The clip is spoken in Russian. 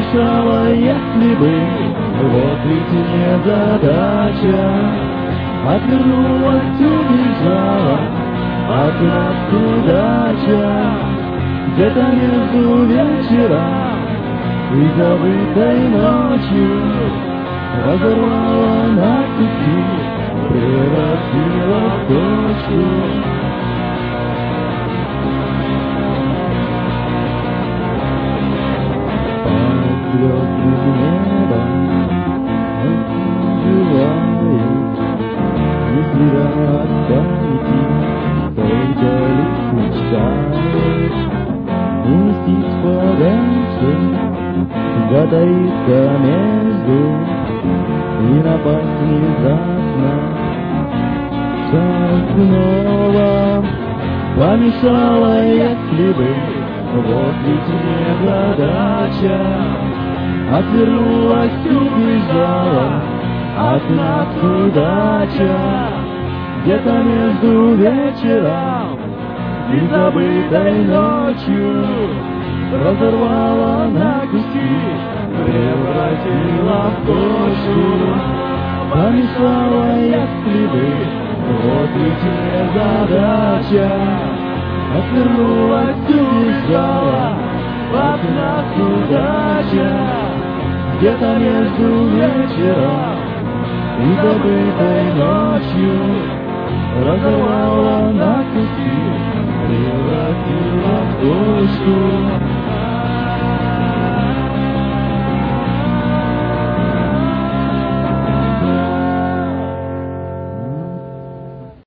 помешала, если бы вот ведь незадача. Отвернулась, убежала от нас удача. Где-то между вечером и забытой ночью разорвала на куски, превратила в точку. Под звездным небом оживает, не зря от памяти только лишь мечтает уместить подальше, затаиться между и напасть внезапно. Так снова помешала, если бы вот ведь незадача. Отвернулась, убежала от нас удача. Где-то между вечером и забытой ночью разорвала на куски, превратила в точку. Помешала, если бы вот ведь незадача. Отвернулась, убежала от нас удача. Где-то между вечером и забытой ночью разорвала на